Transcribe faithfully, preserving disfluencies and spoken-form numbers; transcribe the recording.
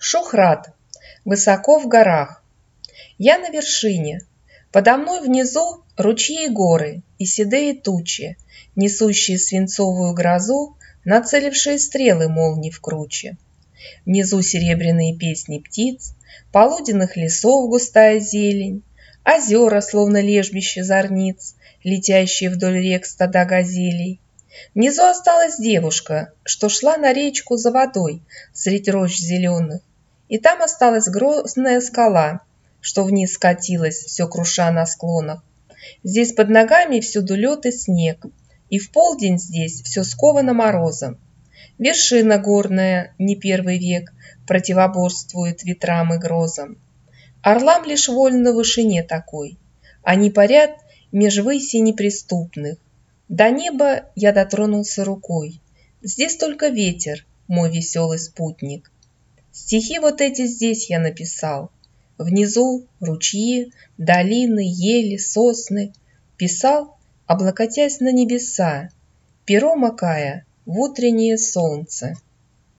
Шухрат. Высоко в горах. Я на вершине. Подо мной внизу ручьи и горы, и седые тучи, несущие свинцовую грозу, нацелившие стрелы молний в круче. Внизу серебряные песни птиц, полуденных лесов густая зелень, озера, словно лежбище зорниц, летящие вдоль рек стада газелей. Внизу осталась девушка, что шла на речку за водой средь рощ зеленых, и там осталась грозная скала, что вниз скатилась, все круша на склонах. Здесь под ногами всюду лед и снег, и в полдень здесь все сковано морозом. Вершина горная, не первый век, противоборствует ветрам и грозам. Орлам лишь вольно в вышине такой. Они парят меж высей неприступных. До неба я дотронулся рукой. Здесь только ветер, мой веселый спутник. Стихи вот эти здесь я написал. Внизу ручьи, долины, ели, сосны. Писал, облокотясь на небеса, перо макая в утреннее солнце.